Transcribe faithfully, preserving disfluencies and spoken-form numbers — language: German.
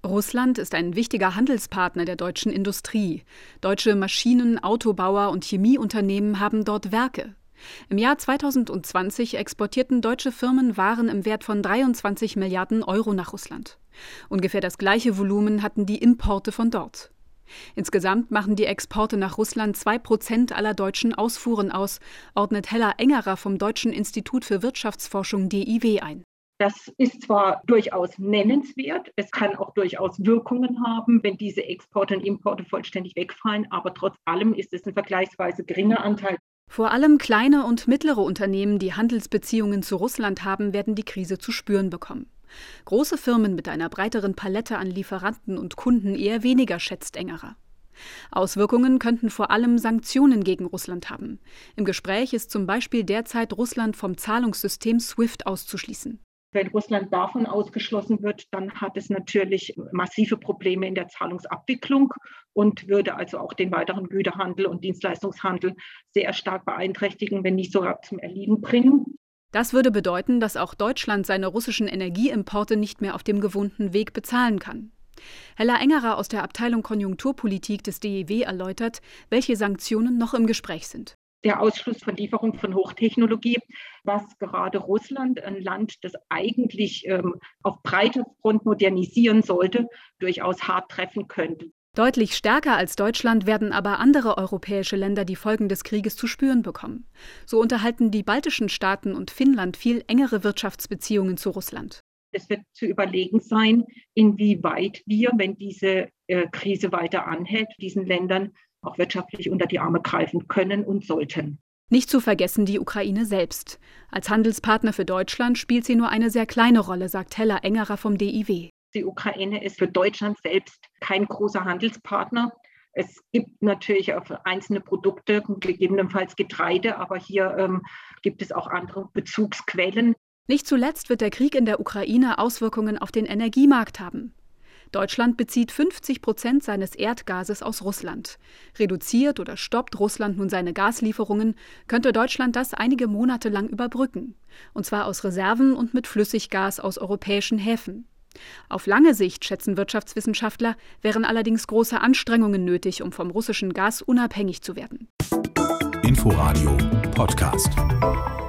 Russland ist ein wichtiger Handelspartner der deutschen Industrie. Deutsche Maschinen-, Autobauer und Chemieunternehmen haben dort Werke. Im Jahr zweitausendzwanzig exportierten deutsche Firmen Waren im Wert von dreiundzwanzig Milliarden Euro nach Russland. Ungefähr das gleiche Volumen hatten die Importe von dort. Insgesamt machen die Exporte nach Russland zwei Prozent aller deutschen Ausfuhren aus, ordnet Hella Engerer vom Deutschen Institut für Wirtschaftsforschung D I W ein. Das ist zwar durchaus nennenswert, es kann auch durchaus Wirkungen haben, wenn diese Exporte und Importe vollständig wegfallen, aber trotz allem ist es ein vergleichsweise geringer Anteil. Vor allem kleine und mittlere Unternehmen, die Handelsbeziehungen zu Russland haben, werden die Krise zu spüren bekommen. Große Firmen mit einer breiteren Palette an Lieferanten und Kunden eher weniger, schätzt Engerer. Auswirkungen könnten vor allem Sanktionen gegen Russland haben. Im Gespräch ist zum Beispiel derzeit Russland vom Zahlungssystem SWIFT auszuschließen. Wenn Russland davon ausgeschlossen wird, dann hat es natürlich massive Probleme in der Zahlungsabwicklung und würde also auch den weiteren Güterhandel und Dienstleistungshandel sehr stark beeinträchtigen, wenn nicht sogar zum Erliegen bringen. Das würde bedeuten, dass auch Deutschland seine russischen Energieimporte nicht mehr auf dem gewohnten Weg bezahlen kann. Hella Engerer aus der Abteilung Konjunkturpolitik des D I W erläutert, welche Sanktionen noch im Gespräch sind. Der Ausschluss von Lieferung von Hochtechnologie, was gerade Russland, ein Land, das eigentlich ähm, auf breiter Front modernisieren sollte, durchaus hart treffen könnte. Deutlich stärker als Deutschland werden aber andere europäische Länder die Folgen des Krieges zu spüren bekommen. So unterhalten die baltischen Staaten und Finnland viel engere Wirtschaftsbeziehungen zu Russland. Es wird zu überlegen sein, inwieweit wir, wenn diese äh, Krise weiter anhält, diesen Ländern auch wirtschaftlich unter die Arme greifen können und sollten. Nicht zu vergessen die Ukraine selbst. Als Handelspartner für Deutschland spielt sie nur eine sehr kleine Rolle, sagt Hella Engerer vom D I W. Die Ukraine ist für Deutschland selbst kein großer Handelspartner. Es gibt natürlich auf einzelne Produkte, gegebenenfalls Getreide, aber hier ähm, gibt es auch andere Bezugsquellen. Nicht zuletzt wird der Krieg in der Ukraine Auswirkungen auf den Energiemarkt haben. Deutschland bezieht fünfzig Prozent seines Erdgases aus Russland. Reduziert oder stoppt Russland nun seine Gaslieferungen, könnte Deutschland das einige Monate lang überbrücken. Und zwar aus Reserven und mit Flüssiggas aus europäischen Häfen. Auf lange Sicht, schätzen Wirtschaftswissenschaftler, wären allerdings große Anstrengungen nötig, um vom russischen Gas unabhängig zu werden. Inforadio Podcast.